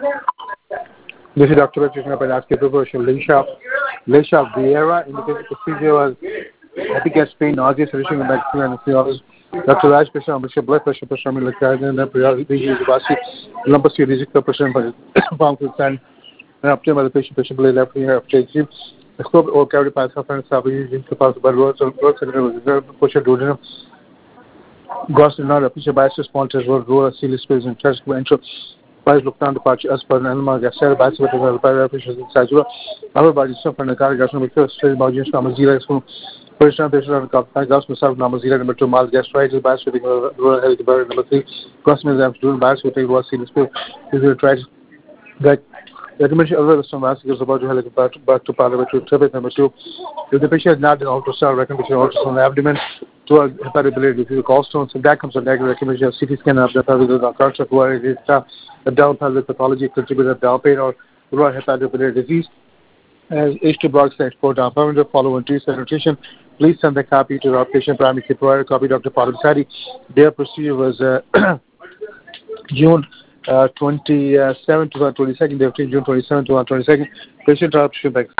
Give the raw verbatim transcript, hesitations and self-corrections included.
This is Doctor Patricia Panaski preparation. Leisha, Leisha Vieira indicated procedure was epic gas pain, nausea, solution of bacteria and physiology. Doctor Raj pressure, pressure, blood pressure, pressure, military, and periodically Vasi, lumpus, physical pressure, palm food sand, and up to the patient, patient, play left here of stage. The scope or carry pass of and sabi using to pass by roads or roads and push a duodenum. Gross is not a piece of biases, sponsors, road, road, seal space, and chest ventral. Price look down the patch as per an animal gas cell, bicycle, parafish, Sajua. Our body stuff and the car gas number two, straight margins, Namazila, first time patient on the gas myself, Namazila, number two, mild gas rides, bicycle, health barrier, number three, cross means I'm doing bicycle, was seal space, is it tries that. The recommendation of some vascular about to help back to parliament to tribute number two. If the patient has not an ultrasound, recommendation ultrasound on the abdomen to a hepatobiliary disease, gallstones, and that comes on negative recommendation of C T scan of the pelvic cancer, where it is a down pelvic pathology contributed to pain or raw hepatobiliary disease. As H two blocks the export down permanent follow and treat nutrition. Please send the copy to our patient primary care provider, copy Doctor Paul Sadi. Their procedure was uh, June uh, twenty-seventh to twenty-second, June twenty-seventh to twenty-second. Patient option